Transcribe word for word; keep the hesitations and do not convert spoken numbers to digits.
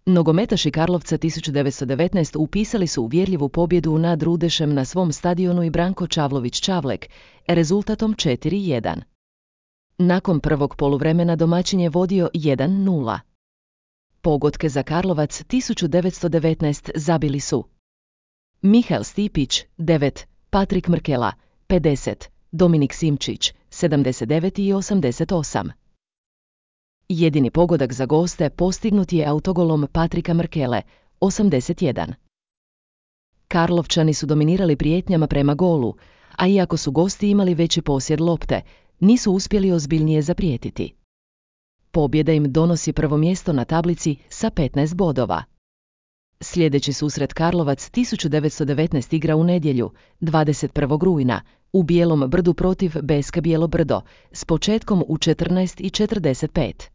Nogometaši Karlovca tisuću devetsto devetnaeste. upisali su uvjerljivu pobjedu nad Rudešem na svom stadionu i Branko Čavlović-Čavlek rezultatom četiri jedan. Nakon prvog poluvremena domaćin je vodio jedan nula. Pogodke za Karlovac tisuću devetsto devetnaeste. zabili su Mihael Stipić, devet, Patrik Mrkela, pedeset, Dominik Simčić, sedamdeset devet i osamdeset osam. Jedini pogodak za goste postignut je autogolom Patrika Mrkele, osamdeset jedan. Karlovčani su dominirali prijetnjama prema golu, a iako su gosti imali veći posjed lopte, nisu uspjeli ozbiljnije zaprijetiti. Pobjeda im donosi prvo mjesto na tablici sa petnaest bodova. Sljedeći susret Karlovac tisuću devetsto devetnaeste. igra u nedjelju, dvadeset prvog rujna, u Bijelom Brdu protiv B S K Bijelo Brdo, s početkom u četrnaest i četrdeset pet.